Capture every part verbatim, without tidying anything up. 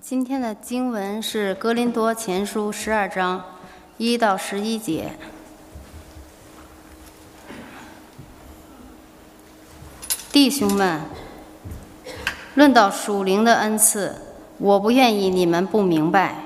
今天的经文是哥林多前书十二章一到十一节。弟兄们，论到属灵的恩赐，我不愿意你们不明白。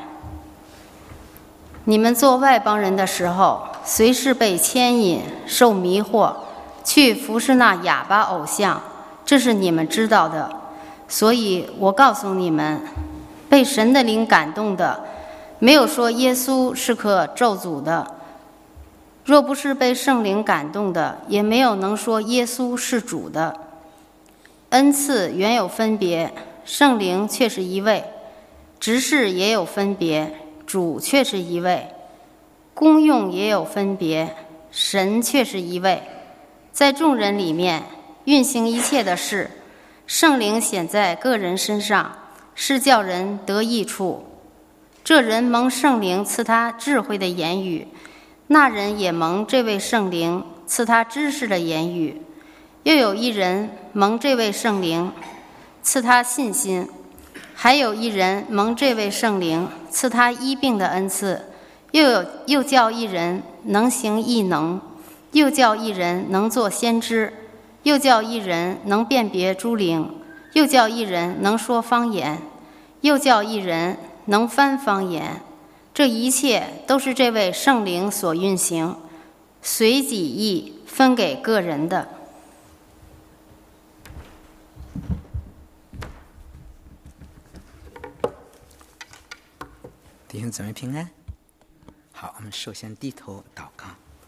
你们做外邦人的时候，随时被牵引、受迷惑，去服侍那哑巴偶像，这是你们知道的。所以我告诉你们，被神的灵感动的，没有说耶稣是可咒诅的；若不是被圣灵感动的，也没有能说耶稣是主的。恩赐原有分别，圣灵却是一位；执事也有分别，主却是一位；功用也有分别，神却是一位。在众人里面运行一切的事，圣灵显在个人身上，是叫人得益处。这人蒙圣灵赐他智慧的言语，那人也蒙这位圣灵赐他知识的言语。又有一人蒙这位圣灵赐他信心，还有一人蒙这位圣灵赐他医病的恩赐，又有又叫一人能行异能，又叫一人能做先知，又叫一人能辨别诸灵，又叫一人能说方言，又叫一人能翻方言。这一切都是这位圣灵所运行，随己意分给个人的。 弟兄姊妹平安。好，我们首先低头祷告。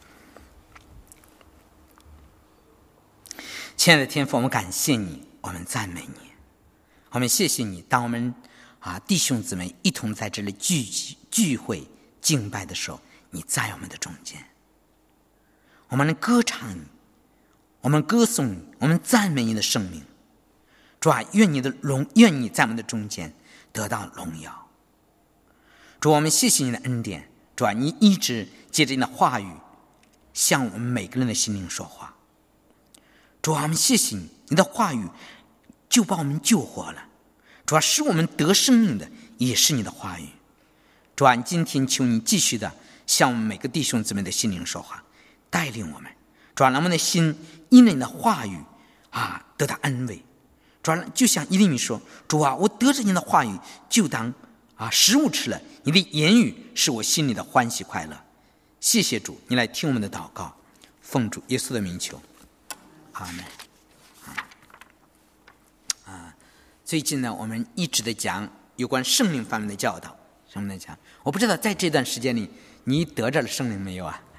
亲爱的天父，我们感谢你，我们赞美你，我们谢谢你。当我们啊弟兄姊妹一同在这里聚聚会敬拜的时候，你在我们的中间，我们能歌唱你，我们歌颂你，我们赞美你的圣名。主啊，愿你的荣，愿你在我们的中间得到荣耀。主，我们谢谢你的恩典。主啊，你一直借着你的话语向我们每个人的心灵说话。主啊，我们谢谢你，你的话语就把我们救活了。主啊，使我们得生命的也是你的话语。主啊，今天求你继续的向我们每个弟兄姊妹的心灵说话，带领我们。主啊，让我们的心因为你的话语啊得到安慰。主啊，就像耶利米说，主啊，我得着你的话语就当啊食物吃了，你的言语是我心里的欢喜快乐。谢谢主，你来听我们的祷告，奉主耶稣的名求，阿们。啊，最近呢，我们一直在讲有关圣灵方面的教导。圣灵讲，我不知道在这段时间里，你得着了圣灵没有啊？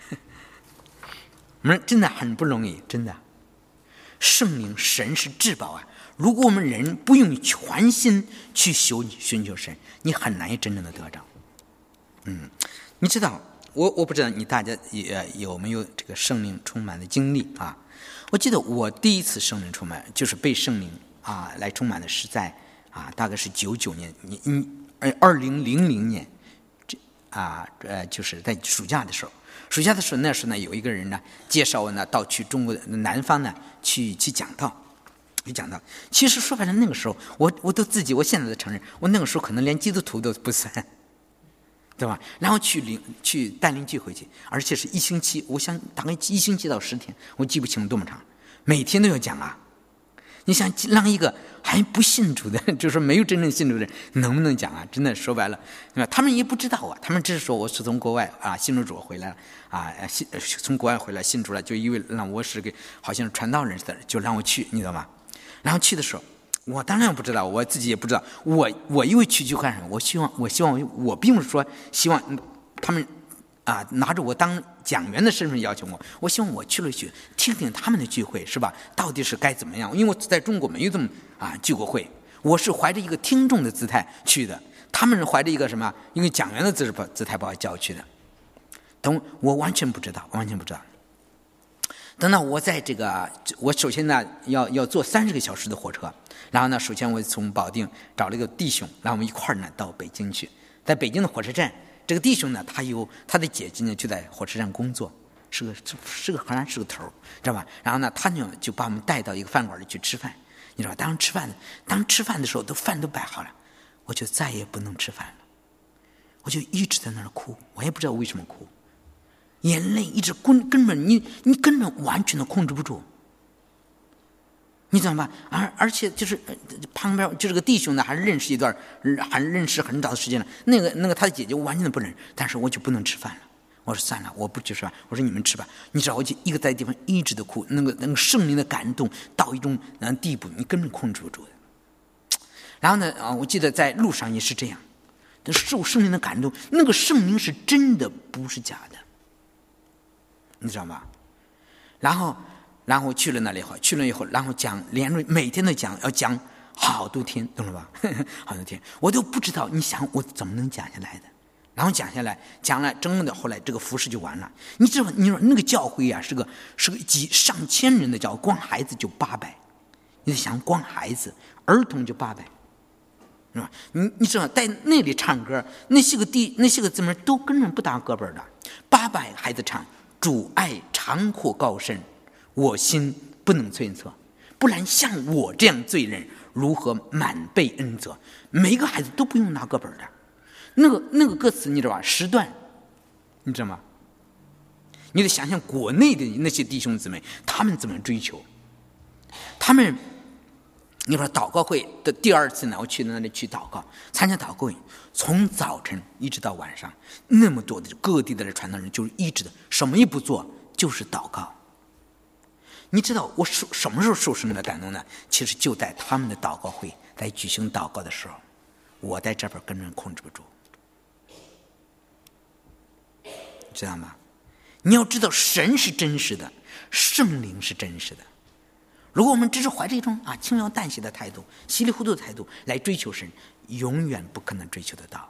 我们真的很不容易，真的。圣灵，神是至宝啊！如果我们人不用全心去寻寻求神，你很难真正的得着。嗯，你知道，我我不知道你大家也有没有这个圣灵充满的经历啊？我记得我第一次圣灵充满，就是被圣灵啊来充满的是在啊大概是九九年，你你二零零零年，这啊呃就是在暑假的时候。暑假的时候，那时候呢，有一个人呢介绍我呢到去中国的南方呢去去讲道，去讲道。其实说白了，那个时候我我都自己，我现在都承认，我那个时候可能连基督徒都不算，对吧？然后去领去带领聚会去，而且是一星期，我想大概一星期到十天，我记不清多么长，每天都要讲啊。你想让一个还不信主的，就是说没有真正信主的人，能不能讲啊？真的说白了，对吧？他们也不知道啊，他们只是说我是从国外啊信主主回来了啊，信从国外回来信主了，就以为让我是个好像是传道人似的，就让我去，你知道吗？然后去的时候，我当然不知道，我自己也不知道，我我因为去就干什么？我希望我希望我并不是说希望他们啊拿着我当讲员的身份要求我，我希望我去了去听听他们的聚会，是吧？到底是该怎么样？因为我在中国没有这么啊聚过会，我是怀着一个听众的姿态去的，他们是怀着一个什么？一个讲员的姿姿态把我叫去的。等我完全不知道，完全不知道。等到我在这个，我首先呢要要坐三十个小时的火车，然后呢，首先我从保定找了一个弟兄，然后我们一块儿呢到北京去，在北京的火车站。这个弟兄呢，他有他的姐姐呢，就在火车站工作，是个是个好像是个头，知道吧？然后呢，他呢就把我们带到一个饭馆里去吃饭，你知道吧？当吃饭，当吃饭的时候，都饭都摆好了， 我就再也不能吃饭了，我就一直在那儿哭，我也不知道为什么哭，眼泪一直根根本你你根本完全的控制不住，你知道吗？而而且就是旁边就这个弟兄呢，还是认识一段，还是认识很早的时间了。那个那个他的姐姐完全的不认识，但是我就不能吃饭了。我说算了，我不去吃饭。我说你们吃吧。你知道，我就一个在地方一直的哭，那个那个圣灵的感动到一种地步，你根本控制不住的。然后呢，啊，我记得在路上也是这样，受圣灵的感动，那个圣灵是真的，不是假的，你知道吗？然后。然后去了那里后，去了以后，然后讲连着每天都讲，要讲好多天，懂了吧？好多天，我都不知道，你想我怎么能讲下来的？然后讲下来，讲了整的，后来这个服事就完了。你知道，你说那个教会啊，是个是个几上千人的教会，光孩子就八百，你得想，光孩子儿童就八百，是吧？你你知道，在那里唱歌，那些个弟那些个姊妹都根本不打胳膊的，八百孩子唱，主爱长阔高深。我心不能揣测，不然像我这样罪人如何满被恩泽？每一个孩子都不用拿个本的，那个那个歌词你知道吧？时段，你知道吗？你得想想国内的那些弟兄姊妹，他们怎么追求？他们，你说祷告会的第二次呢，我去那里去祷告，参加祷告会，从早晨一直到晚上，那么多的各地的传道人，就是一直的什么也不做，就是祷告。你知道我受什么时候受圣灵的感动呢？其实就在他们的祷告会在举行祷告的时候，我在这边根本控制不住，知道吗？你要知道神是真实的，圣灵是真实的。如果我们只是怀着一种啊轻描淡写的态度、稀里糊涂的态度来追求神，永远不可能追求得到。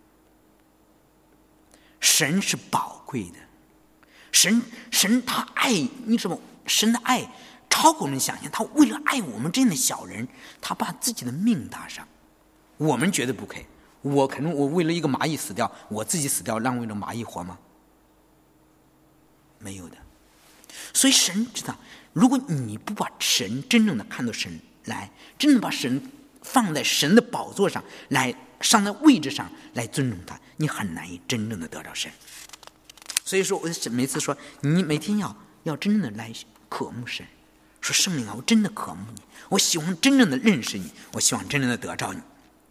神是宝贵的，神神他爱你什么？神的爱超过我们想象，他为了爱我们这样的小人，他把自己的命搭上。我们觉得不可以，我可能我为了一个蚂蚁死掉，我自己死掉，让为了蚂蚁活吗？没有的。所以神知道，如果你不把神真正的看作神来，真正把神放在神的宝座上来，上在位置上来尊重他，你很难以真正的得到神。所以说我每次说你每天要要真正的来渴慕神，说圣灵啊，我真的渴慕你，我希望真正的认识你，我希望真正的得着你。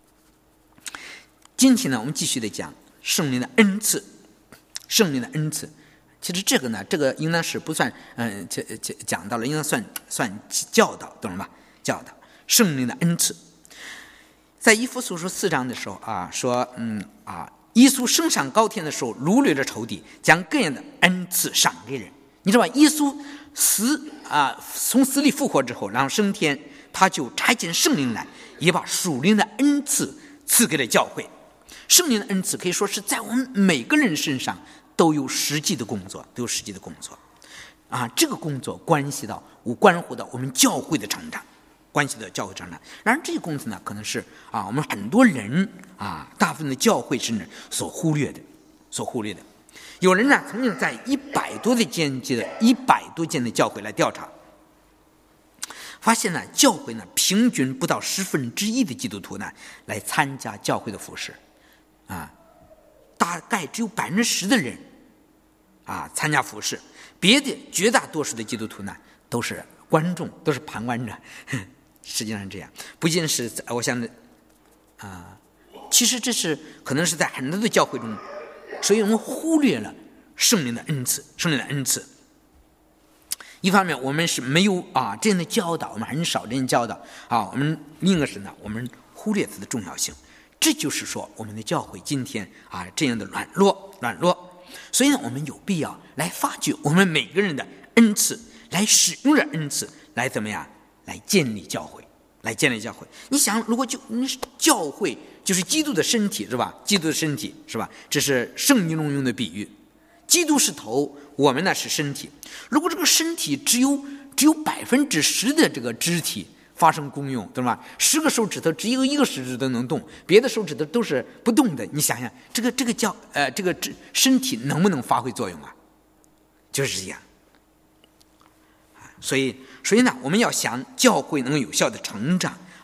今天呢，我们继续的讲圣灵的恩赐，圣灵的恩赐。其实这个呢，这个应当是不算，嗯、呃，讲到了，应当算算教导，懂了吧？教导圣灵的恩赐，在以弗所书四章的时候啊，说，嗯啊，耶稣升上高天的时候，掳掠着仇敌，将各样的恩赐赏给人。你知道吧？耶稣死啊，从死里复活之后，然后升天，他就差遣圣灵来，也把属灵的恩赐赐给了教会。圣灵的恩赐可以说是在我们每个人身上都有实际的工作，都有实际的工作啊！这个工作关系到我关乎到我们教会的成长，关系到教会成长。然而这个工作呢，可能是啊，我们很多人啊，大部分的教会甚至所忽略的，所忽略的。有人呢，曾经在一百多的间接的一百多间的教会来调查，发现呢，教会呢平均不到十分之一的基督徒呢来参加教会的服事，啊，大概只有百分之十的人啊参加服事，别的绝大多数的基督徒呢都是观众，都是旁观者。实际上是这样，不仅是我想啊，其实这是可能是在很多的教会中。所以我们忽略了圣灵的恩赐，圣灵的恩赐。一方面我们是没有啊这样的教导，我们很少这样教导啊。我们另一个是呢，我们忽略它的重要性。这就是说，我们的教会今天啊这样的软弱，软弱。所以呢，我们有必要来发掘我们每个人的恩赐，来使用这恩赐，来怎么样，来建立教会，来建立教会。你想，如果就教会。就是基督的身体，是吧？基督的身体，是吧？这是圣经中用的比喻。基督是头，我们呢是身体。如果这个身体只有只有百分之十的这个肢体发生功用，对吧？十个手指头只有一个手指头能动，别的手指头都是不动的。你想想，这个这个叫呃这个身体能不能发挥作用啊？就是这样。所以，所以呢，我们要想教会能有效的成长。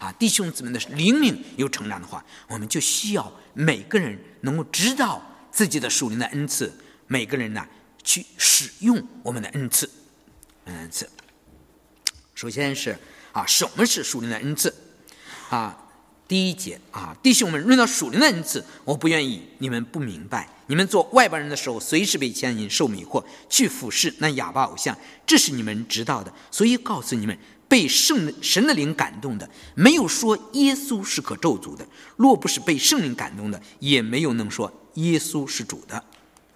啊弟兄姊妹的灵命有成长的话，我们就需要每个人能够知道自己的属灵的恩赐，每个人呢去使用我们的恩赐。恩赐，首先是啊，什么是属灵的恩赐啊？第一节啊，弟兄们，论到属灵的恩赐，我不愿意你们不明白。你们做外邦人的时候，随时被牵引、受迷惑，去服侍那哑巴偶像，这是你们知道的。所以告诉你们，被圣神的灵感动的，没有说耶稣是可咒诅的；若不是被圣灵感动的，也没有能说耶稣是主的。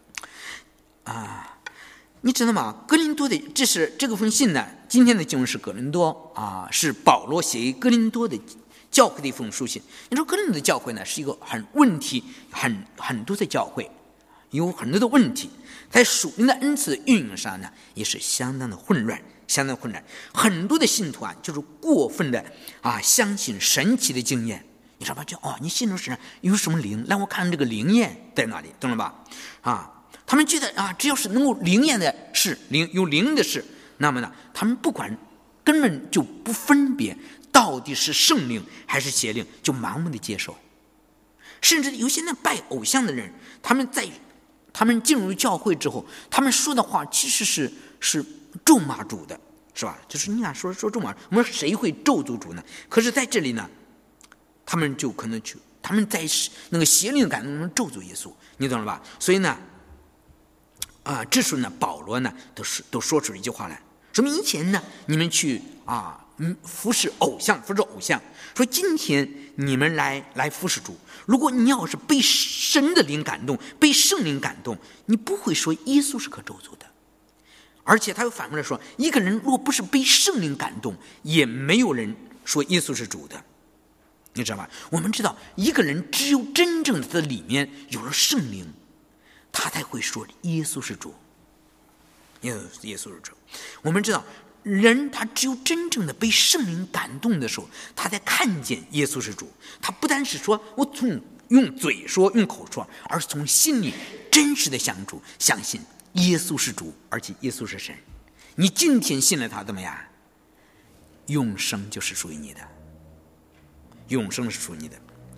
啊，你知道吗？哥林多的，这是这个封信呢。今天的经文是哥林多啊，是保罗写给哥林多的教会的一封书信。你说哥林多的教会呢，是一个很问题很很多的教会，有很多的问题，在属灵的恩赐的运用上呢，也是相当的混乱，相当混乱。很多的信徒啊，就是过分的啊，相信神奇的经验。你知道吧？就哦，你信主时有什么灵，让我看这个灵验在哪里，懂了吧？啊，他们觉得啊，只要是能够灵验的事，灵有灵的事，那么呢，他们不管，根本就不分别到底是圣灵还是邪灵，就盲目的接受。甚至有些那拜偶像的人，他们在他们进入教会之后，他们说的话其实是是咒骂主的，是吧？就是你看说说咒骂，我们说谁会咒诅主呢？可是在这里呢，他们就可能去，他们在那个邪灵感动中咒诅耶稣，你懂了吧？所以呢，啊，这时候呢，保罗呢都是都说出一句话来，说明以前呢，你们去啊。嗯，服侍偶像，服侍偶像。说今天你们来来服侍主，如果你要是被神的灵感动，被圣灵感动，你不会说耶稣是可咒诅的。而且他又反过来说，一个人若不是被圣灵感动，也没有人说耶稣是主的。你知道吗？我们知道，一个人只有真正的里面有了圣灵，他才会说耶稣是主。耶稣耶稣是主。我们知道。人他只有真正的被圣灵感动的时候，他才看见耶稣是主。他不单是说我从用嘴说用口说，而是从心里真实的相主，相信耶稣是主，而且耶稣是神。你今天信了他怎么样？永生就是属于你的，永生是属于你的。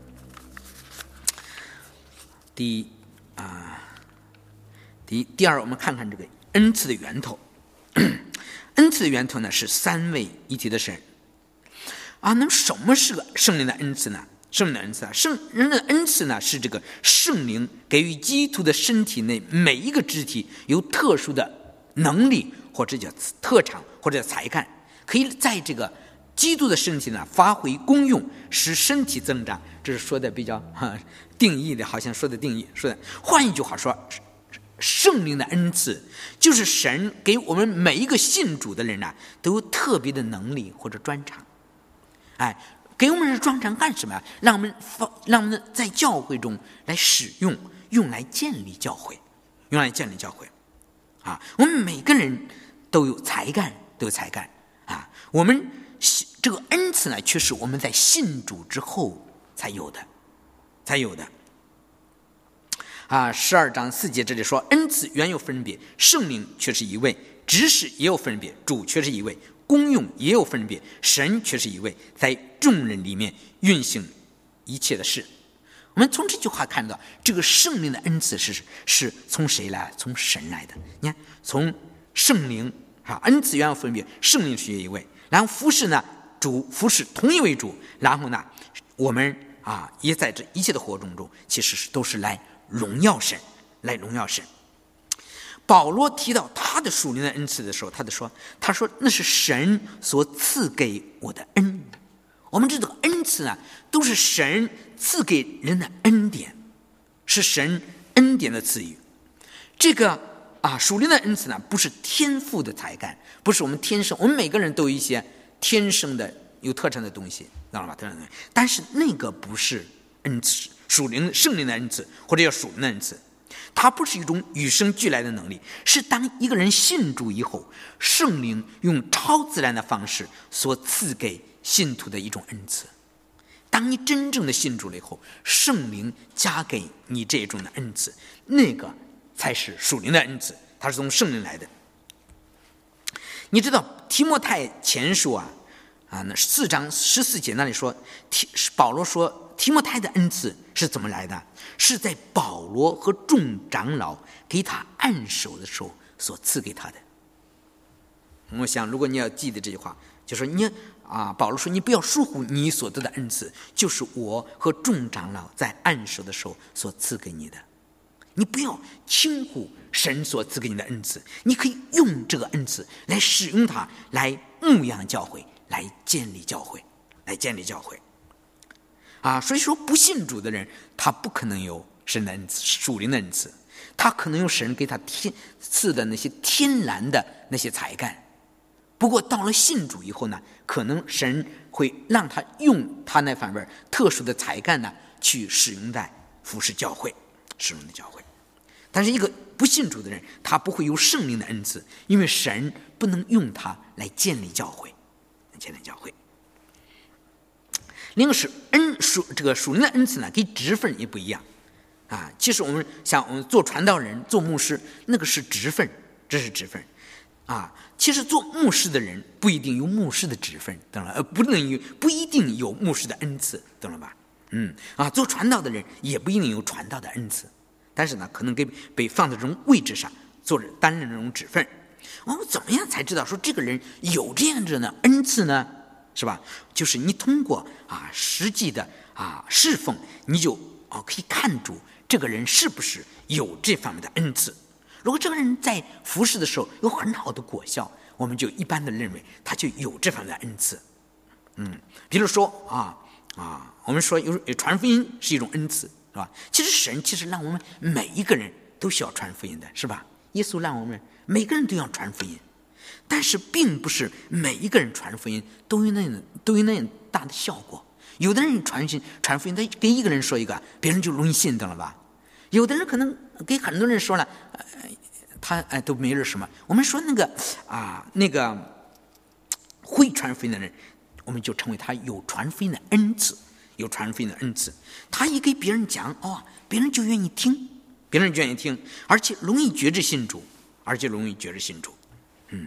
第一啊，第一第二，我们看看这个恩赐的源头。恩赐的源头呢是三位一体的神啊。那么什么是个圣灵的恩赐呢？圣灵的恩赐啊，圣人的恩赐呢是这个圣灵给予基督的身体内每一个肢体有特殊的能力，或者叫特长，或者叫才干，可以在这个基督的身体呢发挥功用，使身体增长。这是说的比较、啊、定义的，好像说的定义说的。换一句话说。圣灵的恩赐就是神给我们每一个信主的人呢、啊，都有特别的能力或者专长。哎，给我们的专长干什么呀？让我们让我们在教会中来使用，用来建立教会，用来建立教会。啊，我们每个人都有才干，都有才干啊。我们这个恩赐呢，却是我们在信主之后才有的，才有的。啊，十二章四节这里说，恩赐原有分别，圣灵却是一位；执事也有分别，主却是一位；功用也有分别，神却是一位，在众人里面运行一切的事。我们从这句话看到，这个圣灵的恩赐是是从谁来？从神来的。你看，从圣灵啊，恩赐原有分别，圣灵是一位，然后服侍呢，主服侍同一位主，然后呢，我们啊也在这一切的活动中，其实都是来。荣耀神，来荣耀神。保罗提到他的属灵的恩赐的时候，他就说：“他说那是神所赐给我的恩。”我们知道恩赐呢，都是神赐给人的恩典，是神恩典的赐予。这个啊，属灵的恩赐呢，不是天赋的才干，不是我们天生，我们每个人都有一些天生的有特长的东西，知道吗？特长的东西，但是那个不是恩赐。属灵圣灵的恩赐，或者叫属灵的恩赐，它不是一种与生俱来的能力，是当一个人信主以后，圣灵用超自然的方式所赐给信徒的一种恩赐。当你真正的信主了以后，圣灵加给你这种的恩赐，那个才是属灵的恩赐，它是从圣灵来的。你知道提摩太前书啊， 啊，那四章十四节那里说，保罗说提摩太的恩赐是怎么来的？是在保罗和众长老给他按手的时候所赐给他的。我想，如果你要记得这句话，就说你啊，保罗说你不要疏忽你所得的恩赐，就是我和众长老在按手的时候所赐给你的。你不要轻忽神所赐给你的恩赐，你可以用这个恩赐来使用它，来牧养教会，来建立教会，来建立教会。啊，所以说不信主的人，他不可能有神的恩赐，属灵的恩赐，他可能有神给他天赐的那些天然的那些才干。不过到了信主以后呢，可能神会让他用他那方面特殊的才干呢，去使用在服侍教会，使用的教会。但是一个不信主的人，他不会有圣灵的恩赐，因为神不能用他来建立教会，建立教会。另一个是恩属这个属灵的恩赐呢，跟职分也不一样啊。其实我们像我们做传道人、做牧师，那个是职分，这是职分啊。其实做牧师的人不一定有牧师的职分，懂了？呃，不能有，不一定有牧师的恩赐，懂了吧？嗯啊，做传道的人也不一定有传道的恩赐，但是呢，可能给被放在这种位置上，做着担任这种职分。我们怎么样才知道说这个人有这样子的恩赐呢？是吧？就是你通过啊实际的啊侍奉，你就啊可以看出这个人是不是有这方面的恩赐。如果这个人在服侍的时候有很好的果效，我们就一般的认为他就有这方面的恩赐。嗯，比如说啊啊，我们说有传福音是一种恩赐，是吧？其实神其实让我们每一个人都需要传福音的，是吧？耶稣让我们每个人都要传福音。但是并不是每一个人传福音都有那样都有那样大的效果。有的人传信传福音，他给一个人说一个，别人就容易信，懂了吧？有的人可能给很多人说了，呃、他哎、呃、都没人什么。我们说那个啊那个会传福音的人，我们就称为他有传福音的恩赐，有传福音的恩赐。他一给别人讲，哦，别人就愿意听，别人就愿意听，而且容易觉知信主，而且容易觉知信主。嗯，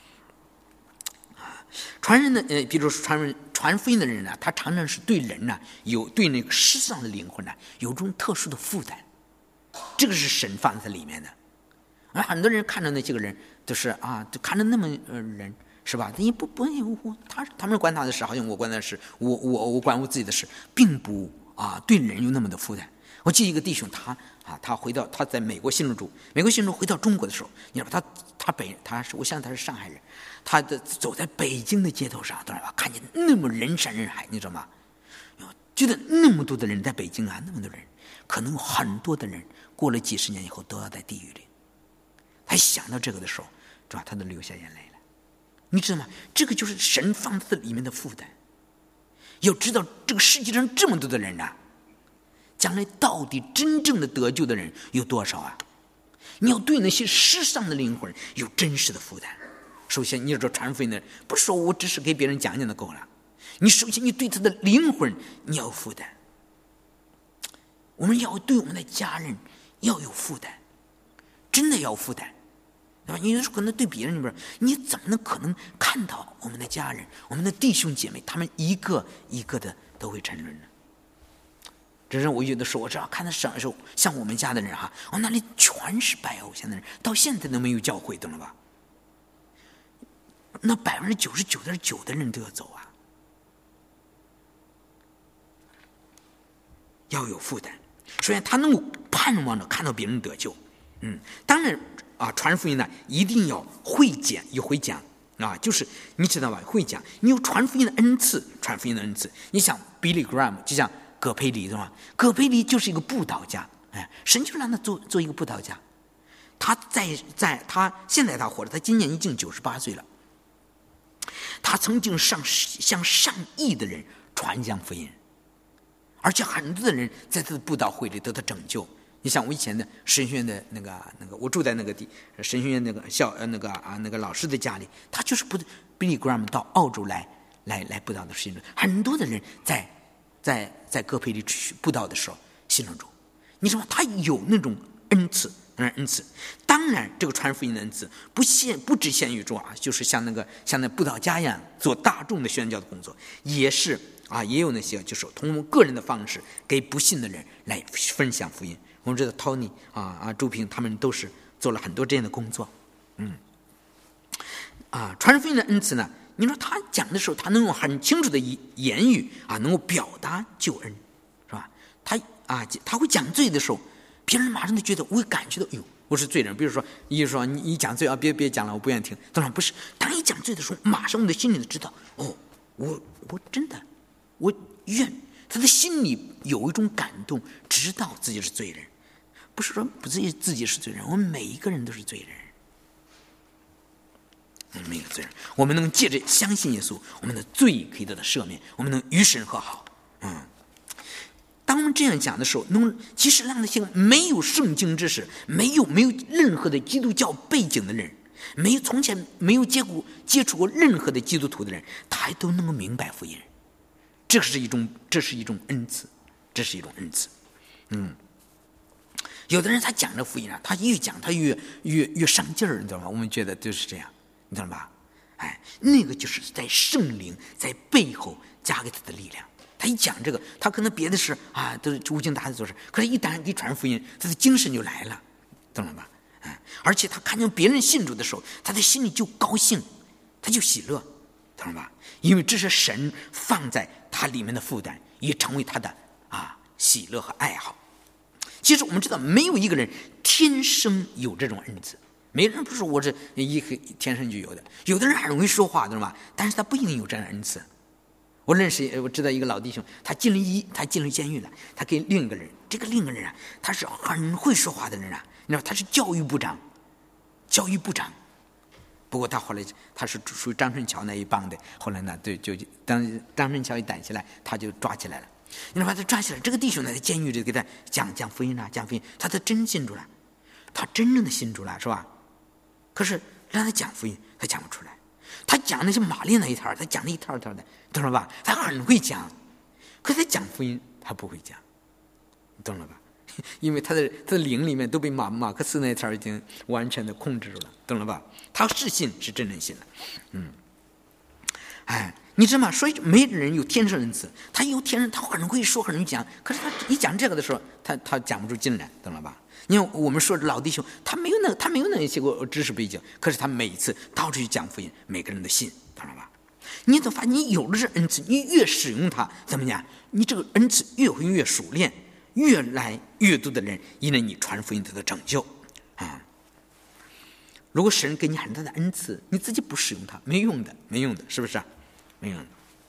啊，传人的呃，比如说传人传福音的人呢，他常常是对人呢有对那个世上的灵魂呢有这种特殊的负担，这个是神放在里面的。而很多人看着那些个人都是啊，就看着那么呃人是吧？你不不我他他们管他的事，好像我管他的事，我我我管我自己的事，并不啊对人有那么的负担。我记得一个弟兄，他啊，他回到他在美国信主，美国信主回到中国的时候，你知道他他北他是我想他是上海人，他的走在北京的街头上，知道吧？看见那么人山人海，你知道吗？觉得那么多的人在北京啊，那么多人，可能很多的人过了几十年以后都要在地狱里。他想到这个的时候，知道他都流下眼泪了。你知道吗？这个就是神放在里面的负担。要知道这个世界上这么多的人啊，将来到底真正的得救的人有多少啊？你要对那些世上的灵魂有真实的负担。首先，你要说传福音的人，不是说我只是给别人讲讲就够了。你首先你对他的灵魂你要有负担。我们要对我们的家人要有负担，真的要有负担，对吧？你有时候可能对别人里边，你怎么能可能看到我们的家人、我们的弟兄姐妹，他们一个一个的都会沉沦呢？这是我有的时候，我只要看到上时候，像我们家的人哈，我那里全是拜偶像的人，到现在都没有教会，懂了吧？那百分之九十九点九的人都要走啊，要有负担。所以他能够盼望着看到别人得救。嗯，当然啊，传福音呢一定要会讲，有会讲啊，就是你知道吧？会讲，你有传福音的恩赐，传福音的恩赐。你想 Billy Graham， 就像葛培理，对吧？葛培理就是一个布道家，哎，神就让他做做一个布道家。他在在他现在他活着，他今年已经九十八岁了。他曾经上向上亿的人传讲福音，而且很多的人在他的布道会里得到拯救。你像我以前的神学院的那个那个，我住在那个地神学院那个校呃那个啊那个老师的家里，他就是布 Billy Graham 到澳洲来来来布道的时候，很多的人在在在戈培里布道的时候信了主。你知道吗？他有那种恩赐，恩赐。当然，这个传福音的恩赐不限不只限于说啊，就是像那个像那布道家一样做大众的宣教的工作，也是啊，也有那些就是通过个人的方式给不信的人来分享福音。我们知道 Tony 啊啊周平他们都是做了很多这样的工作，嗯，啊，传福音的恩赐呢，你说他讲的时候，他能用很清楚的言语啊，能够表达救恩，是吧？他啊，他会讲罪的时候，别人马上就觉得，我会感觉到，哎呦，我是罪人。比如说，一说你你讲罪啊，别别讲了，我不愿意听。当然不是，当一讲罪的时候，马上我的心里就知道，哦，我我真的，我愿他的心里有一种感动，知道自己是罪人，不是说不自己自己是罪人，我们每一个人都是罪人。每个罪人，我们能借着相信耶稣，我们的罪可以得到赦免，我们能与神和好。嗯，当我们这样讲的时候，能其实让那些没有圣经知识、没有没有任何的基督教背景的人，没有从前没有接过接触过任何的基督徒的人，他还都能够明白福音。这是一种，这是一种恩赐，这是一种恩赐。嗯。有的人他讲这福音啊，他越讲他越越越上劲儿，你知道吗？我们觉得就是这样。你知道吧？哎，那个就是在圣灵在背后加给他的力量。他一讲这个，他可能别的事啊都是无精打采做事，可是一旦一传福音，他的精神就来了，懂了吧？哎，而且他看见别人信主的时候，他的心里就高兴，他就喜乐，懂了吧？因为这是神放在他里面的负担，也成为他的啊喜乐和爱好。其实我们知道，没有一个人天生有这种恩赐。没人不是我这一天生就有的，有的人很容易说话，知道吗？但是他不一定有这样的恩赐。我认识，我知道一个老弟兄，他进了一，他进了监狱了，他跟另一个人，这个另一个人啊，他是很会说话的人啊，你知道他是教育部长，教育部长。不过他后来他是属于张春桥那一帮的，后来呢，对，就当张春桥一逮起来，他就抓起来了。你知道把他抓起来，这个弟兄呢，在监狱里给他讲讲福音啊，讲福音，他他真信主了，他真正的信主了，是吧？可是让他讲福音，他讲不出来。他讲那些马列那一套，他讲那一套一套的，懂了吧？他很会讲，可是他讲福音他不会讲，懂了吧？因为他的他的灵里面都被马马克思那一套已经完全的控制住了，懂了吧？他是信是真正信了，嗯，哎，你知道吗？所以没人有天生恩赐，他有天生，他很会说，很会讲，可是他一讲这个的时候，他他讲不出劲来，懂了吧？因为我们说这老弟兄，他没有那他没有那些个知识背景，可是他每次到处去讲福音，每个人都信，懂了吧？你怎么发现你有了这恩赐，你越使用它，怎么讲？你这个恩赐越会越熟练，越来越多的人因为你传福音得到拯救啊！如果神给你很大的恩赐，你自己不使用它，没用的，没用的，是不是啊？没用的。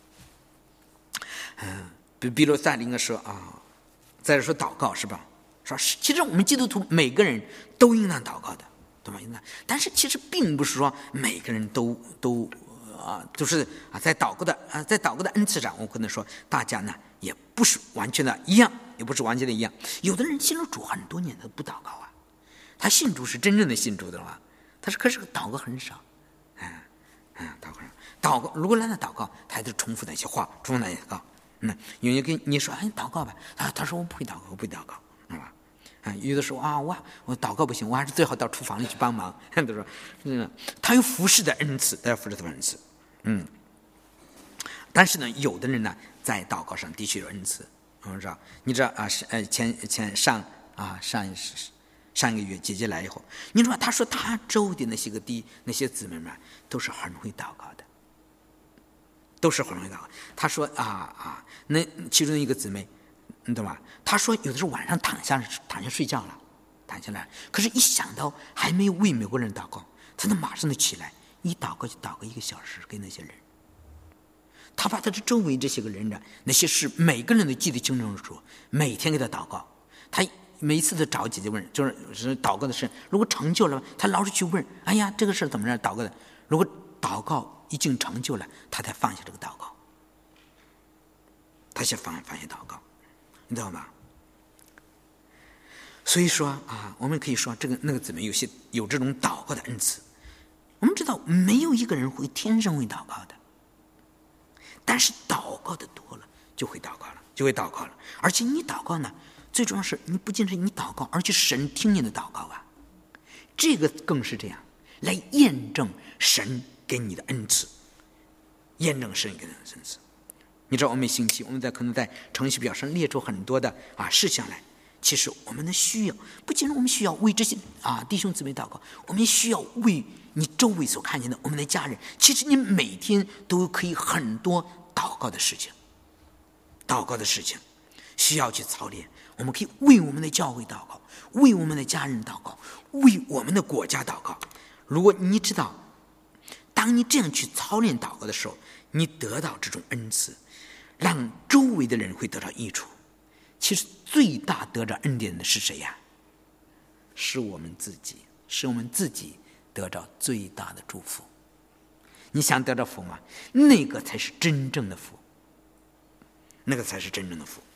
嗯，比比如在另一个说啊，再说祷告是吧？说其实我们基督徒每个人都应当祷告的，对吧？应当，但是其实并不是说每个人都都啊，就是啊，在祷告的啊，在祷告的恩赐上，我可能说大家呢也不是完全的一样，也不是完全的一样。有的人信了主很多年，他不祷告啊，他信主是真正的信主的话，他是可是祷告很少，嗯嗯，祷告祷告，如果让他祷告，他还得重复那些话，重复那些祷告。嗯，有人跟你说，哎，祷告吧，他他说我不会祷告，我不会祷告。是吧？啊，有的时候啊，我我祷告不行，我还是最好到厨房里去帮忙。都说，嗯，他有服侍的恩赐，他有服侍的恩赐，嗯。但是呢，有的人呢，在祷告上的确有恩赐，我们知道，你知道啊，是呃前前上啊上上一个月姐姐来以后，你知道，他说他周的那些个弟那些姊妹们都是很会祷告的，都是很会祷告。他说啊啊，那其中一个姊妹。你懂吧？他说有的时候晚上躺下躺下睡觉了，躺下来，可是一想到还没有为美国人祷告，他就马上就起来，一祷告就祷告一个小时给那些人。他把他的周围这些个人呢，那些事每个人都记得清楚楚，每天给他祷告。他每一次都找姐姐问，就是是祷告的事，如果成就了，他老是去问，哎呀，这个事怎么着祷告的？如果祷告已经成就了，他才放下这个祷告，他先放放下祷告。你知道吗？所以说啊，我们可以说这个那个姊妹有些有这种祷告的恩赐。我们知道没有一个人会天生会祷告的，但是祷告的多了就会祷告了，就会祷告了。而且你祷告呢， 最重要是你不仅是你祷告，而且神听你的祷告啊，这个更是这样来验证神给你的恩赐，验证神给你的恩赐。你知道我们星期我们在可能在程序表上列出很多的啊事项来，其实我们的需要不仅是我们需要为这些啊弟兄姊妹祷告，我们需要为你周围所看见的我们的家人，其实你每天都可以很多祷告的事情，祷告的事情需要去操练。我们可以为我们的教会祷告，为我们的家人祷告，为我们的国家祷告。如果你知道当你这样去操练祷告的时候，你得到这种恩赐，让周围的人会得到益处。其实最大得着恩典的是谁呀？是我们自己，是我们自己得着最大的祝福。你想得着福吗？那个才是真正的福，那个才是真正的福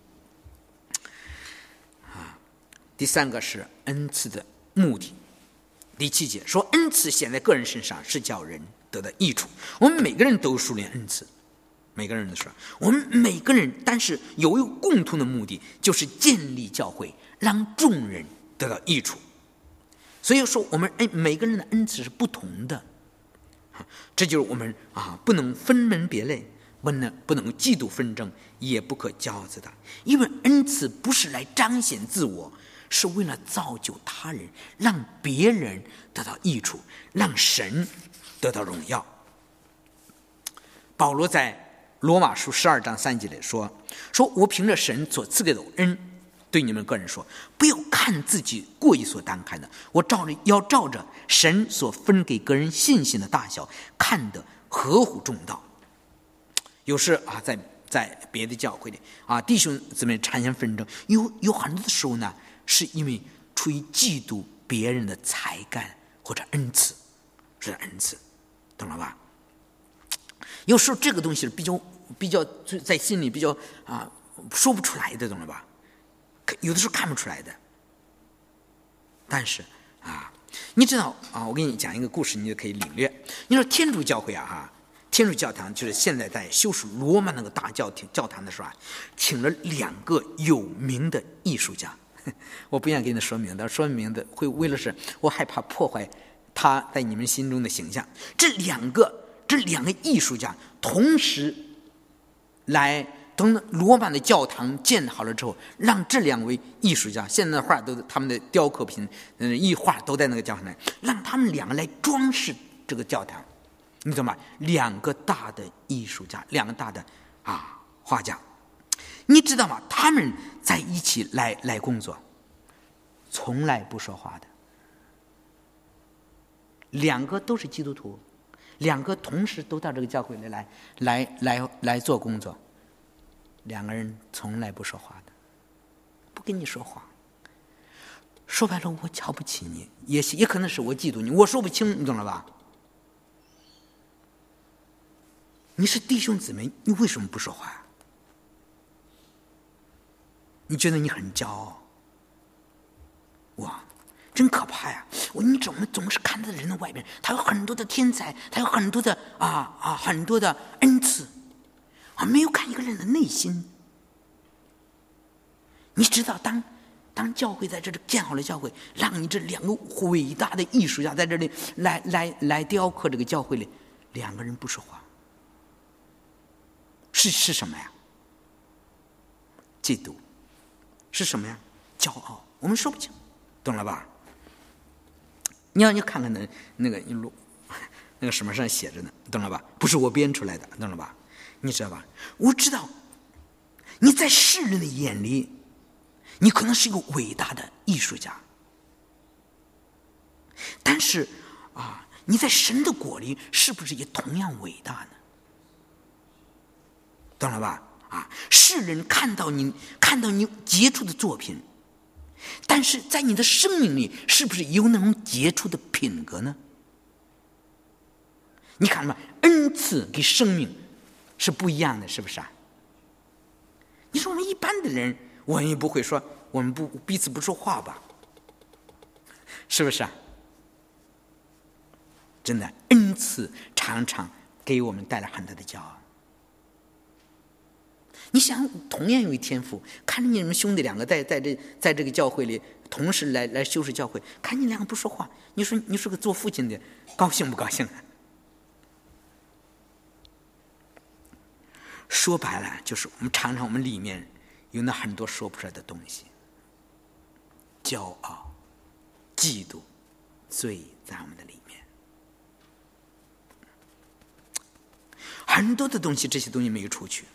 啊。第三个是恩赐的目的。第七节说，恩赐显在个人身上，是叫人得到益处。我们每个人都有属灵恩赐，每个人的说，我们每个人，但是有一个共同的目的，就是建立教会，让众人得到益处。所以说，我们每个人的恩赐是不同的，这就是我们啊不能分门别类，不能不能嫉妒纷争，也不可骄傲自大。因为恩赐不是来彰显自我，是为了造就他人，让别人得到益处，让神得到荣耀。保罗在罗马书十二章三节里说：“说我凭着神所赐给的恩，对你们个人说，不要看自己过于所当看的，我照着要照着神所分给个人信心的大小，看得合乎中道。”有时啊，在在别的教会里啊，弟兄姊妹产生纷争，有有很多的时候呢，是因为出于嫉妒别人的才干或者恩赐，是恩赐，懂了吧？有时候这个东西比较比较在心里比较啊说不出来的，懂了吧？有的时候看不出来的。但是啊，你知道啊，我给你讲一个故事，你就可以领略。你说天主教会啊，哈，天主教堂就是现在在修饰罗马那个大教廷教堂的时候啊，请了两个有名的艺术家。我不想给你说明的，说明的会为了是我害怕破坏他在你们心中的形象。这两个这两个艺术家同时来，等罗马的教堂建好了之后，让这两位艺术家，现在的画都他们的雕刻品、嗯，艺画都在那个教堂内，让他们两个来装饰这个教堂。你懂吗？两个大的艺术家，两个大的啊画家，你知道吗？他们在一起来来工作，从来不说话的。两个都是基督徒，两个同时都到这个教会里来来来来做工作，两个人从来不说话的，不跟你说话。说白了，我瞧不起你，也也可能是我嫉妒你，我说不清，你懂了吧？你是弟兄姊妹，你为什么不说话？你觉得你很骄傲？哇，真可怕呀！我你怎么总是看他的人的外面，他有很多的天才，他有很多的啊啊很多的恩赐，啊，没有看一个人的内心。你知道，当当教会在这里建好了教会，让你这两个伟大的艺术家在这里来来来雕刻这个教会里，两个人不说话，是是什么呀？嫉妒。是什么呀？骄傲。我们说不清，懂了吧？你要你看看那那个那个什么上写着呢，懂了吧？不是我编出来的，懂了吧？你知道吧？我知道你在世人的眼里，你可能是一个伟大的艺术家，但是啊，你在神的国里是不是也同样伟大呢？懂了吧？啊，世人看到你看到你杰出的作品，但是在你的生命里是不是有那种杰出的品格呢？你看嘛，恩赐跟生命是不一样的，是不是啊？你说我们一般的人，我们也不会说我们不彼此不说话吧，是不是啊？真的，恩赐常常给我们带来很大的骄傲。 你想，同样有一天赋，看着你们兄弟两个在在这在这个教会里同时来来修饰教会，看你两个不说话，你说你说个做父亲的高兴不高兴啊？说白了，就是我们常常我们里面有那很多说不出来的东西，骄傲、嫉妒、罪在我们的里面，很多的东西，这些东西没有出去。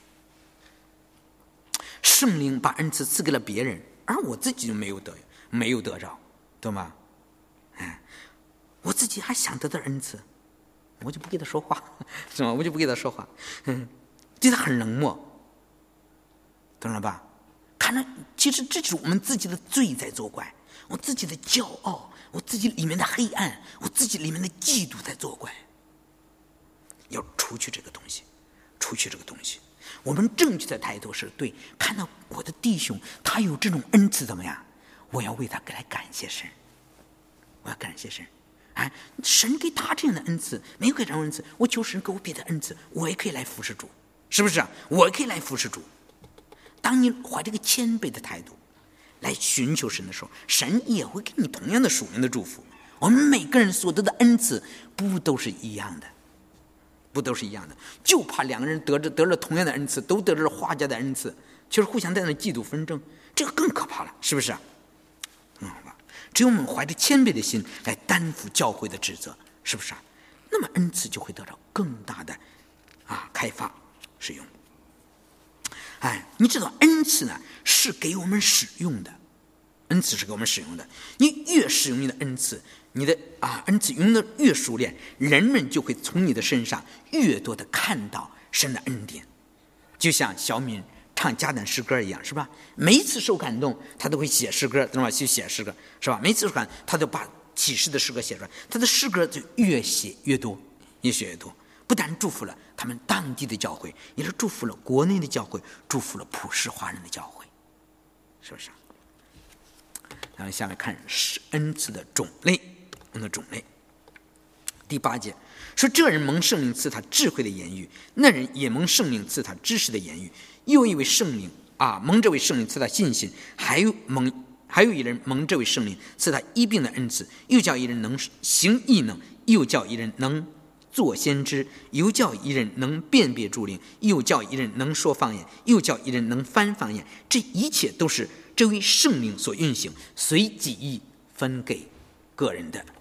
圣灵把恩赐赐给了别人，而我自己就没有得没有得着，懂吗？哎，我自己还想得到恩赐，我就不给他说话，是吧？我就不给他说话，嗯，对他很冷漠，懂了吧？看来其实这就是我们自己的罪在作怪，我自己的骄傲，我自己里面的黑暗，我自己里面的嫉妒在作怪。要除去这个东西，除去这个东西。我们正确的态度是对，看到我的弟兄他有这种恩赐怎么样，我要为他来感谢神，我要感谢神。哎，神给他这样的恩赐，没有给这样的恩赐，我求神给我别的恩赐，我也可以来服侍主，是不是啊？我也可以来服侍主。当你怀这个谦卑的态度来寻求神的时候，神也会给你同样的属灵的祝福。我们每个人所得的恩赐不都是一样的，不都是一样的，就怕两个人得着得了同样的恩赐，都得着了画家的恩赐，就是互相在那嫉妒纷争，这个更可怕了，是不是啊？嗯，好吧。只有我们怀着谦卑的心来担负教会的职责，是不是啊？那么恩赐就会得到更大的啊开发使用。哎，你知道恩赐呢是给我们使用的，恩赐是给我们使用的。你越使用你的恩赐，你的啊恩赐用的越熟练，人们就会从你的身上越多的看到神的恩典。就像小敏唱迦南诗歌一样，是吧？每一次受感动，他都会写诗歌，懂吧？去写诗歌，是吧？每一次受感动，他就把启示的诗歌写出来，他的诗歌就越写越多，越写越多。不但祝福了他们当地的教会，也是祝福了国内的教会，祝福了普世华人的教会，是不是？然后下面看恩赐的种类，恩的种类。第八节说，这人蒙圣灵赐他智慧的言语，那人也蒙圣灵赐他知识的言语。又一位圣灵啊，蒙这位圣灵赐他信心，还有蒙还有一人蒙这位圣灵赐他医病的恩赐，又叫一人能行异能，又叫一人能做先知，又叫一人能辨别诸灵，又叫一人能说方言，又叫一人能翻方言。这一切都是这位圣灵所运行，随己意分给个人的。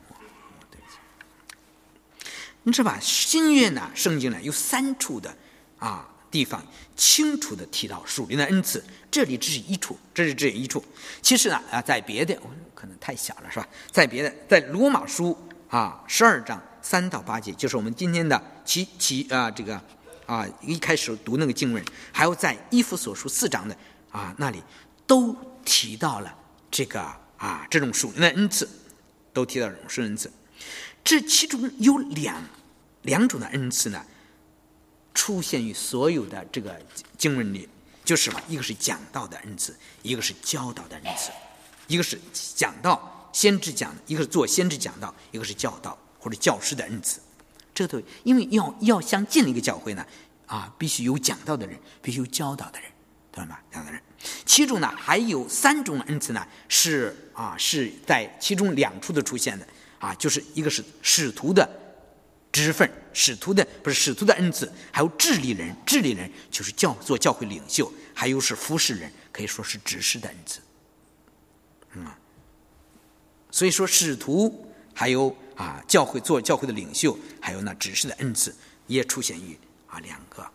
你知道吧？新约呢，圣经呢有三处的啊地方清楚的提到属灵的恩赐，这里只是一处，这是只有一处。其实呢啊，在别的可能太小了，是吧？在别的，在罗马书啊十二章三到八节，就是我们今天的其其啊这个啊一开始读那个经文，还有在以弗所书四章的啊那里都提到了这个啊这种属灵的恩赐，都提到这种属灵恩赐。这其中有两两种的恩赐呢，出现于所有的这个经文里，就是一个是讲道的恩赐，一个是教导的恩赐。一个是讲道先知讲，一个是做先知讲道，一个是教导或者教师的恩赐。这都因为要要想建立一个教会呢，啊，必须有讲道的人，必须有教导的人，懂吗？讲的人。其中呢还有三种恩赐呢，是啊是在其中两处的出现的。啊，就是一个是使徒的职分，使徒的不是使徒的恩赐，还有治理人，治理人就是教做教会领袖，还有是服侍人，可以说是执事的恩赐。嗯，所以说使徒还有啊教会做教会的领袖，还有那执事的恩赐，也出现于啊两个。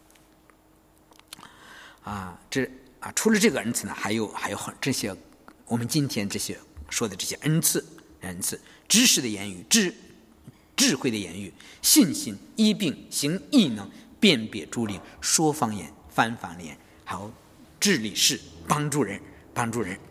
啊，这啊除了这个恩赐呢，还有还有很这些我们今天这些说的这些恩赐，恩赐。知识的言语，智智慧的言语，信心，医病，行异能，辨别诸灵，说方言，翻方言，还有治理事，帮助人，帮助人。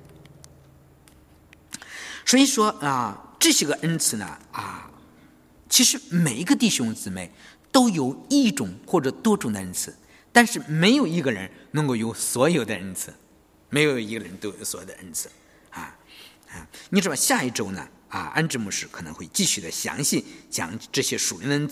所以说啊，这些个恩赐呢啊，其实每一个弟兄姊妹都有一种或者多种的恩赐，但是没有一个人能够有所有的恩赐，没有一个人都有所有的恩赐啊啊！你知道下一周呢？啊，安志牧师可能会继续的详细讲这些属灵的恩赐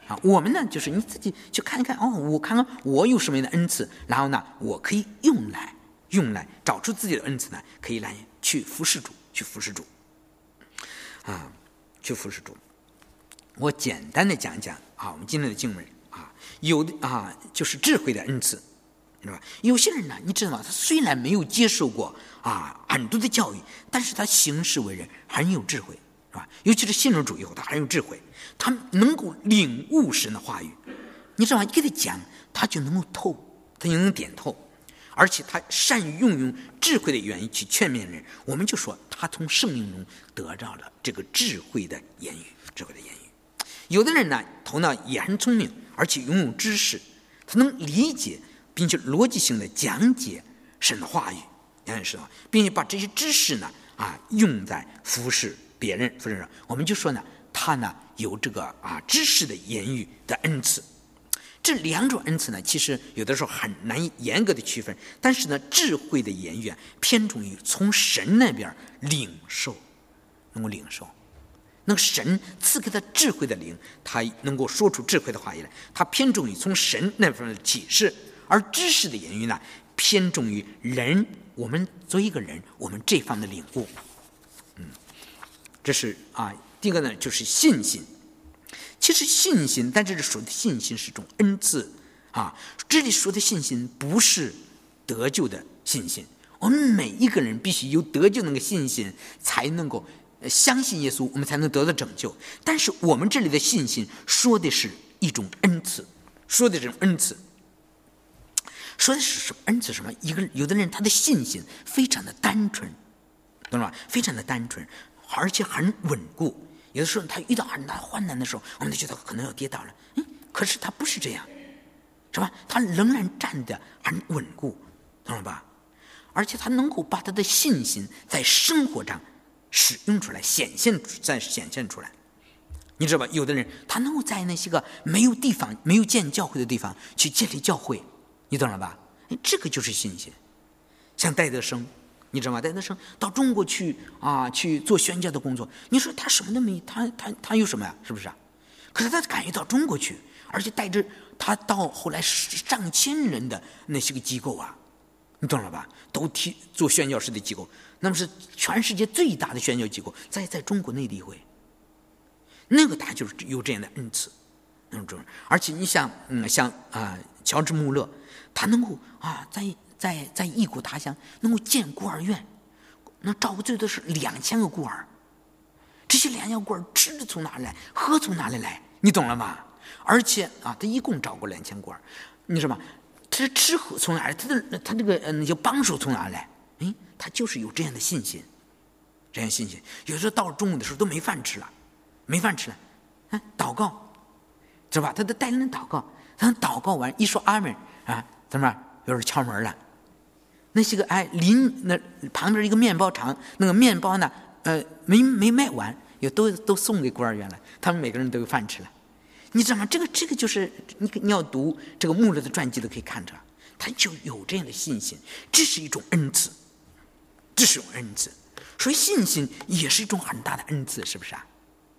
啊，我们呢，就是你自己去看一看，哦，我看看我有什么样的恩赐，然后呢，我可以用来用来找出自己的恩赐呢，可以来去服侍主，去服侍主，啊，去服侍主。我简单的讲讲啊，我们今天的经文啊，有的啊，就是智慧的恩赐，是吧？有些人呢，你知道吗？他虽然没有接受过啊很多的教育，但是他行事为人很有智慧。尤其是信主主以后，他很有智慧，他能够领悟神的话语。你知道吗？你给他讲，他就能够透，他就能点透，而且他善于运用智慧的言语去劝勉人。我们就说他从圣灵中得到了这个智慧的言语，智慧的言语。有的人呢，头脑也很聪明，而且拥有知识，他能理解并且逻辑性的讲解神的话语，讲解神的话，并且把这些知识呢啊用在服侍别人，服侍上，我们就说呢，他呢有这个啊知识的言语的恩赐。这两种恩赐呢，其实有的时候很难以严格的区分，但是呢，智慧的言语啊，偏重于从神那边领受，能够领受。那个神赐给他智慧的灵，他能够说出智慧的话语来，他偏重于从神那边的启示。而知识的言语呢，偏重于人，我们作为一个人，我们这方的领悟。嗯。这是啊，第一个呢就是信心。其实信心，但这里说的信心是一种恩赐啊。这里说的信心不是得救的信心，我们每一个人必须有得救那个信心，才能够相信耶稣，我们才能得到拯救。但是我们这里的信心说的是一种恩赐，说的这种恩赐，说的是什么恩赐？什么？一个有的人他的信心非常的单纯，懂了吧？非常的单纯。而且很稳固，有的时候他遇到很大患难的时候，我们就觉得可能要跌倒了，嗯，可是他不是这样，是吧？他仍然站得很稳固，懂了吧？而且他能够把他的信心在生活上使用出来，显现再显现出来，你知道吧？有的人他能够在那些个没有地方、没有建教会的地方去建立教会，你懂了吧？这个就是信心。像戴德生。你知道吗？戴德生到中国去啊，去做宣教的工作。你说他什么都没，他他他有什么呀？是不是啊？可是他敢于到中国去，而且带着他到后来上千人的那些个机构啊，你懂了吧？都提做宣教士的机构，那么是全世界最大的宣教机构，在在中国内地会，那个他就是有这样的恩赐，那种。而且你像嗯，像啊，乔治穆勒，他能够啊，在。在在异国他乡能够建孤儿院，那照顾最多是两千个孤儿，这些两千个孤儿吃从哪里来，喝从哪里来，你懂了吗？而且啊，他一共照顾两千孤儿，你知道吗？他吃喝从哪来？他的他这个嗯，叫帮手从哪里来？哎，他就是有这样的信心，这样信心。有时候到了中午的时候都没饭吃了，没饭吃了，啊，祷告，知道吧？他的带领人祷告，他祷告完一说阿门啊，怎么有人敲门了？那些个哎，邻那旁边一个面包厂，那个面包呢，呃，没没卖完，也都都送给孤儿院了，他们每个人都有饭吃了。你知道吗？这个这个就是你你要读这个穆勒的传记都可以看着，他就有这样的信心，这是一种恩赐，这是一种恩赐。所以信心也是一种很大的恩赐，是不是啊？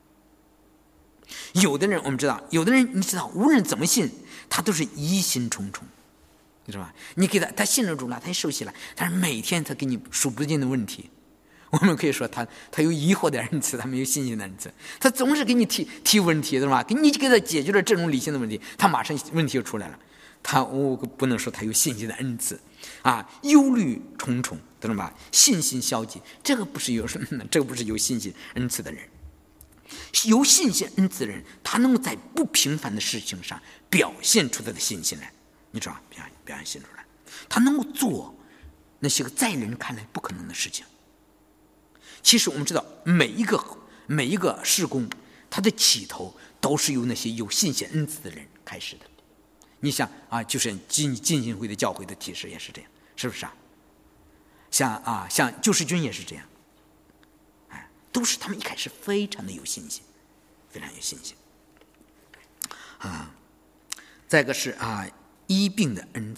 有的人我们知道，有的人你知道，无论怎么信，他都是疑心重重。你知道吧？你给他，他信任主了，他也受洗了，但是每天他给你数不尽的问题。我们可以说他他有疑惑的恩赐，他没有信心的恩赐。他总是给你提提问题，对吧？给你给他解决了这种理性的问题，他马上问题就出来了。他我不能说他有信心的恩赐啊，忧虑重重，懂了吧？信心消极，这个不是有什么？这个不是有信心恩赐的人。有信心恩赐的人，他能够在不平凡的事情上表现出他的信心来。你知道吧？表现表现出来，他能够做那些个在人看来不可能的事情。其实我们知道，每一个每一个事工，他的起头都是由那些有信心恩赐的人开始的。你想啊，就是浸浸信会的教会的体制也是这样，是不是啊？像啊，像救世军也是这样，哎，都是他们一开始非常的有信心，非常有信心啊。再一个是啊。医病的恩赐啊，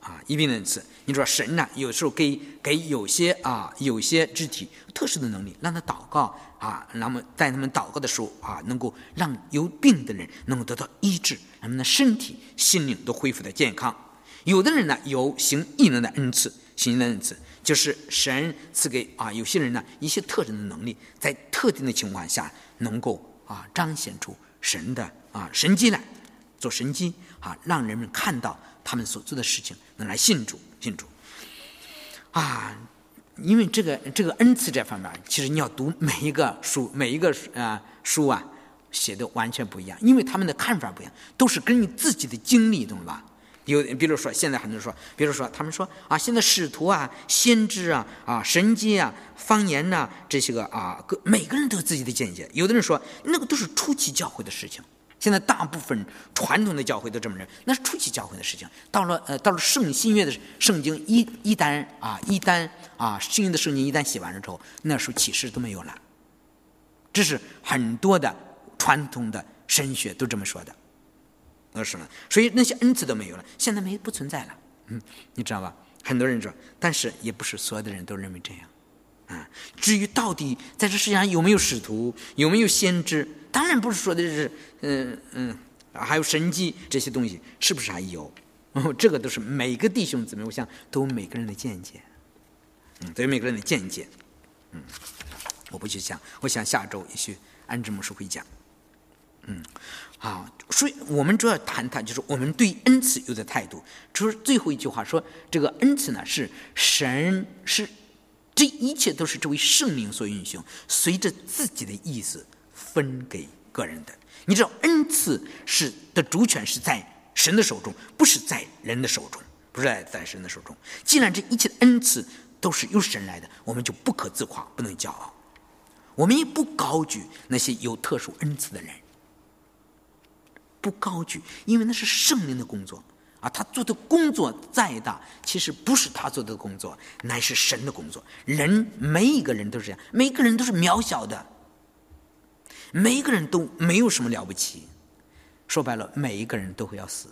啊，医病的恩赐。你说神呢，有时候给给有些啊有些肢体特殊的能力，让他祷告啊，那么在他们祷告的时候啊，能够让有病的人能够得到医治，他们的身体、心灵都恢复的健康。有的人呢，有行异能的恩赐，行异能的恩赐就是神赐给啊有些人呢一些特征的能力，在特定的情况下能够啊彰显出神的啊神迹来，做神迹啊，让人们看到他们所做的事情，能来信主。信主啊，因为这个这个恩赐这方面，其实你要读每一个书，每一个啊书啊，写的完全不一样，因为他们的看法不一样，都是根据自己的经历，懂了吧？有比如说，现在很多人说，比如说他们说啊，现在使徒啊、先知啊、啊神迹啊、方言呐、啊，这些个啊，每个人都有自己的见解。有的人说，那个都是初期教会的事情。现在大部分传统的教会都这么认为，那是初期教会的事情。到了呃，到了圣新约的圣经一一旦啊一旦啊新约的圣经一旦写完了之后，那时候启示都没有了。这是很多的传统的神学都这么说的，那是什么？所以那些恩赐都没有了，现在没不存在了。嗯，你知道吧？很多人说，但是也不是所有的人都认为这样。啊，至于到底在这世界上有没有使徒，有没有先知，当然不是说的是，嗯嗯，还有神迹这些东西，是不是还有？哦，这个都是每个弟兄姊妹，我想都有每个人的见解，嗯，都有每个人的见解，嗯，我不去讲，我想下周也许安之牧师会讲，嗯，好，所以我们主要谈谈就是我们对恩赐有的态度。就是最后一句话说，这个恩赐呢是神是。这一切都是这位圣灵所允许，随着自己的意思分给个人的。你知道，恩赐是的主权是在神的手中，不是在人的手中，不是在在神的手中。既然这一切的恩赐都是由神来的，我们就不可自夸，不能骄傲。我们也不高举那些有特殊恩赐的人，不高举，因为那是圣灵的工作。啊，他做的工作再大，其实不是他做的工作，乃是神的工作。人每一个人都是这样，每一个人都是渺小的，每一个人都没有什么了不起。说白了，每一个人都会要死。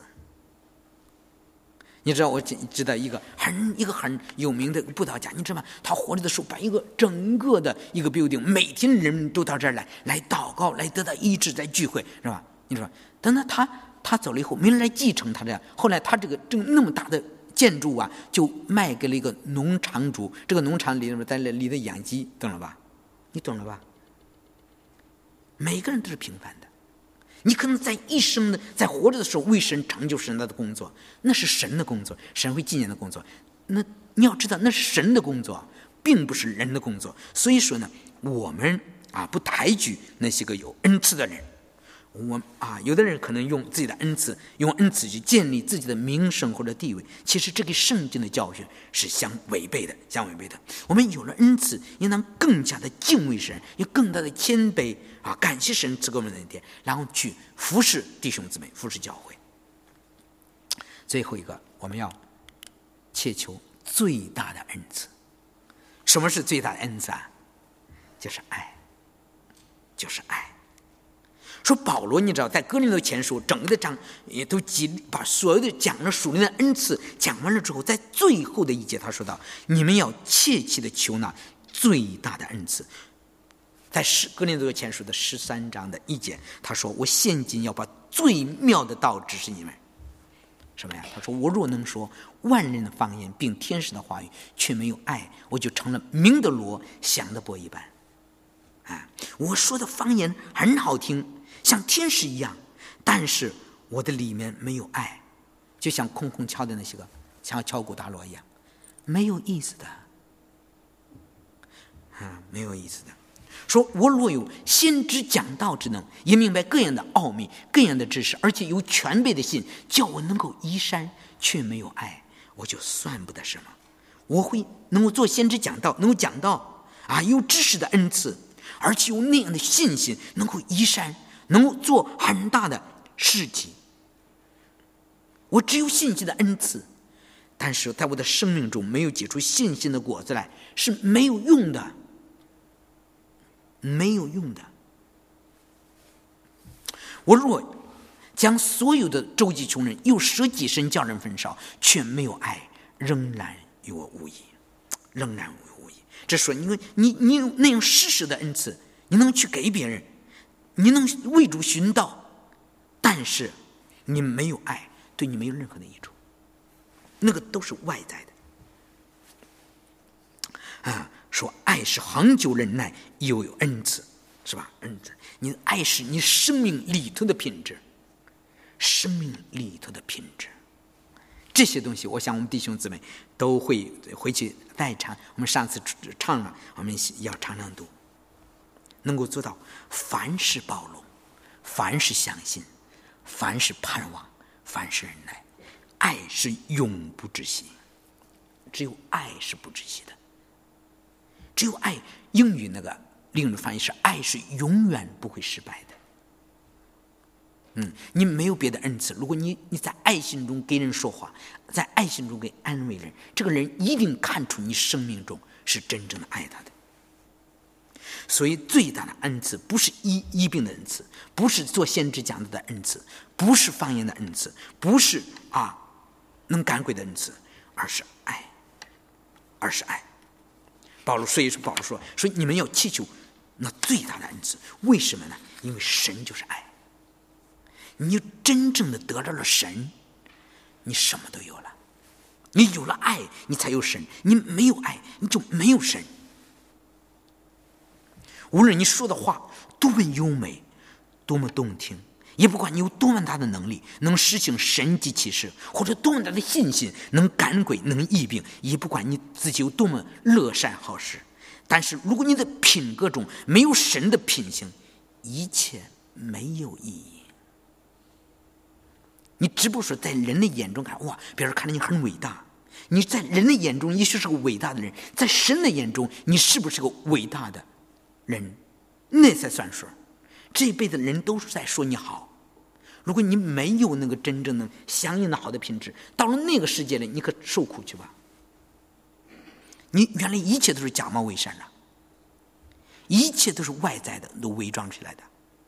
你知道，我知道一个很一个很有名的布道家，你知道吗？他活着的时候，把一个整个的一个 building， 每天人们都到这儿来，来祷告，来得到医治，在聚会，是吧？你说，等到他。他走了以后，没人来继承他这样。后来他这个这那么大的建筑啊，就卖给了一个农场主。这个农场里面在里头养鸡，懂了吧？你懂了吧？每个人都是平凡的，你可能在一生的在活着的时候为神成就神的工作，那是神的工作，神会纪念的工作。那你要知道，那是神的工作，并不是人的工作。所以说呢，我们啊不抬举那些个有恩赐的人。我啊，有的人可能用自己的恩赐，用恩赐去建立自己的名声或者地位，其实这个圣经的教训是相违背的，相违背的。我们有了恩赐，应当更加的敬畏神，有更大的谦卑啊，感谢神赐给我们的恩典，然后去服侍弟兄姊妹，服侍教会。最后一个，我们要切求最大的恩赐。什么是最大的恩赐啊？就是爱，就是爱。说保罗，你知道，在哥林多前书整个的章也都把所有的讲了属灵的恩赐讲完了之后，在最后的一节他说到，你们要切切的求那最大的恩赐。在哥林多前书的十三章的一节，他说，我现今要把最妙的道指示你们。什么呀？他说，我若能说万人的方言并天使的话语，却没有爱，我就成了明的锣，响的钹一般。啊，我说的方言很好听，像天使一样，但是我的里面没有爱，就像空空敲的那些个像敲鼓打锣一样，没有意思的啊，没有意思的。说我若有先知讲道之能，也明白各样的奥秘，各样的知识，而且有全备的信，叫我能够移山，却没有爱，我就算不得什么。我会能够做先知讲道，能够讲道啊，有知识的恩赐，而且有那样的信心，能够移山，能够做很大的事情。我只有信心的恩赐，但是在我的生命中没有结出信心的果子来，是没有用的，没有用的。我若将所有的周济穷人，又舍己身叫人焚烧，却没有爱，仍然与我无异，仍然与我无异。这说你你你有那样施舍的恩赐，你能去给别人，你能为主寻道，但是你没有爱，对你没有任何的益处，那个都是外在的啊。说爱是恒久忍耐，又有恩慈，是吧？恩慈，你的爱是你生命里头的品质，生命里头的品质。这些东西我想我们弟兄姊妹都会回去再唱，我们上次唱了，我们要常常读，能够做到凡事包容，凡事相信，凡事盼望，凡事忍耐。爱是永不止息，只有爱是不止息的，只有爱。英语那个另一种翻译是爱是永远不会失败的。嗯，你没有别的恩赐，如果你你在爱心中给人说话，在爱心中给安慰人，这个人一定看出你生命中是真正的爱他的。所以最大的恩赐不是医医病的恩赐，不是做先知讲的恩赐，不是方言的恩赐，不是啊能赶鬼的恩赐，而是爱，而是爱。保罗所以说保罗说说你们要祈求那最大的恩赐，为什么呢？因为神就是爱。你真正的得到了神，你什么都有了。你有了爱，你才有神；你没有爱，你就没有神。无论你说的话多么优美，多么动听，也不管你有多么大的能力能实行神迹奇事，或者多么大的信心能赶鬼能医病，也不管你自己有多么乐善好施，但是如果你的品格中没有神的品性，一切没有意义。你只不过说在人的眼中看，哇，别人看着你很伟大，你在人的眼中也许是个伟大的人，在神的眼中你是不是个伟大的人，那才算数。这辈子人都是在说你好，如果你没有那个真正的相应的好的品质，到了那个世界里你可受苦去吧。你原来一切都是假冒伪善了，一切都是外在的，都伪装出来的。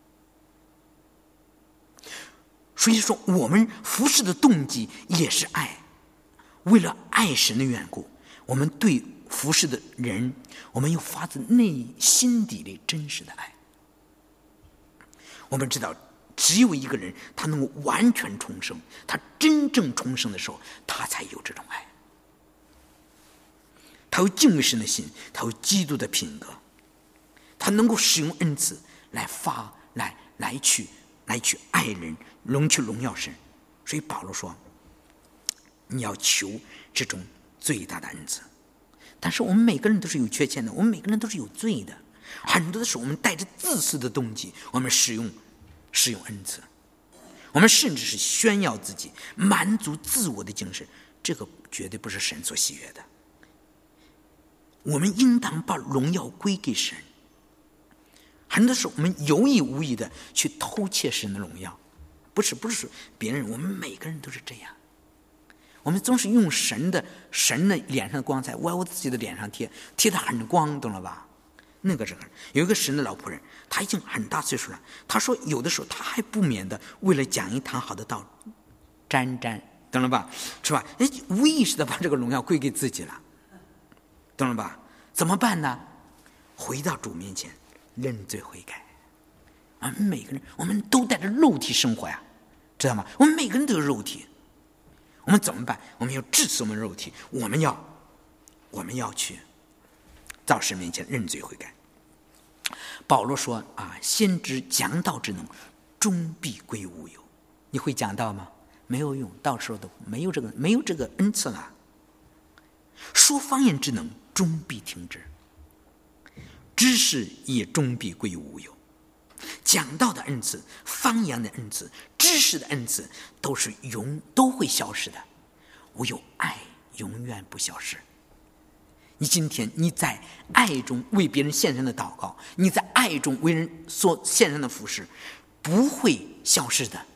所以说我们服侍的动机也是爱，为了爱神的缘故，我们对服侍的人，我们有发自内心底里真实的爱。我们知道只有一个人他能够完全重生，他真正重生的时候，他才有这种爱，他有敬畏神的心，他有基督的品格，他能够使用恩赐来发来来去来去爱人，荣去荣耀神。所以保罗说你要求这种最大的恩赐。但是我们每个人都是有缺陷的，我们每个人都是有罪的，很多的时候我们带着自私的动机，我们使用使用恩赐，我们甚至是炫耀自己，满足自我的精神，这个绝对不是神所喜悦的。我们应当把荣耀归给神。很多时候我们有意无意的去偷窃神的荣耀，不是不是说别人，我们每个人都是这样。我们总是用神的神的脸上的光彩往我自己的脸上贴，贴得很光，懂了吧？那个时候有一个神的老仆人，他已经很大岁数了，他说有的时候他还不免的为了讲一堂好的道沾沾，懂了吧？是吧？无意识的把这个荣耀归给自己了，懂了吧？怎么办呢？回到主面前认罪悔改。我们每个人我们都带着肉体生活呀，知道吗？我们每个人都有肉体，我们怎么办？我们要治死我们肉体，我们要我们要去到神面前认罪悔改。保罗说啊，先知讲道之能，终必归无有。你会讲道吗？没有用，到时候都没有这个没有这个恩赐了。说方言之能，终必停止；知识也终必归无有。讲道的恩赐、方言的恩赐、知识的恩赐，都是永都会消失的，唯有爱永远不消失。你今天你在爱中为别人献上的祷告，你在爱中为人所献上的服事，不会消失的。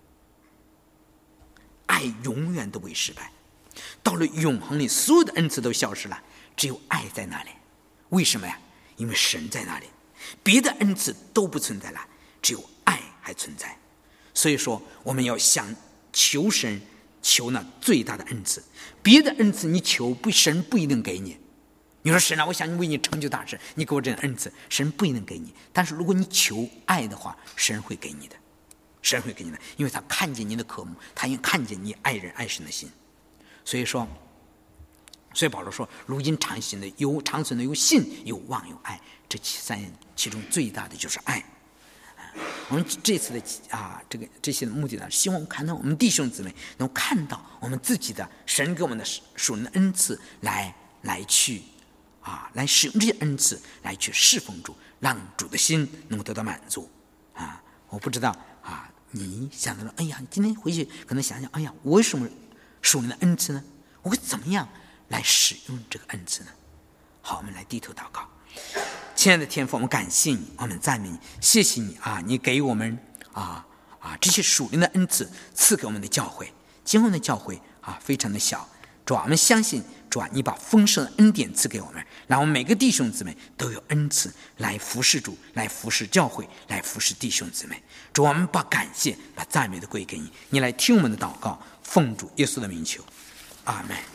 爱永远都不会失败。到了永恒里，所有的恩赐都消失了，只有爱在那里。为什么呀？因为神在那里，别的恩赐都不存在了，只有爱还存在。 所以说我们要想求神，求那最大的恩赐。别的恩赐你求不，神不一定给你。你说神啊，我想为你成就大事，你给我这样恩赐，神不一定给你。但是如果你求爱的话，神会给你的，神会给你的，因为他看见你的渴慕，他也看见你爱人爱神的心。所以说，所以保罗说，如今长存的有长存的有信、有望、有爱，这三其中最大的就是爱。我们这次的啊，这个这些的目的呢，希望看到我们弟兄姊妹能看到我们自己的神给我们的属灵的恩赐，来来去啊，来使用这些恩赐来去侍奉主，让主的心能够得到满足啊！我不知道啊，你想到了，哎呀，今天回去可能想想，哎呀，我为什么属灵的恩赐呢？我会怎么样来使用这个恩赐呢？好，我们来低头祷告。亲爱的天父，我们感谢你，我们赞美你，谢谢你啊！你给我们啊啊这些属灵的恩赐赐给我们的教会，今后的教会啊非常的小，主啊，我们相信主啊，你把丰盛的恩典赐给我们，让我们每个弟兄姊妹都有恩赐来服侍主，来服侍教会，来服侍弟兄姊妹。主啊，我们把感谢把赞美都归给你，你来听我们的祷告，奉主耶稣的名求，阿们。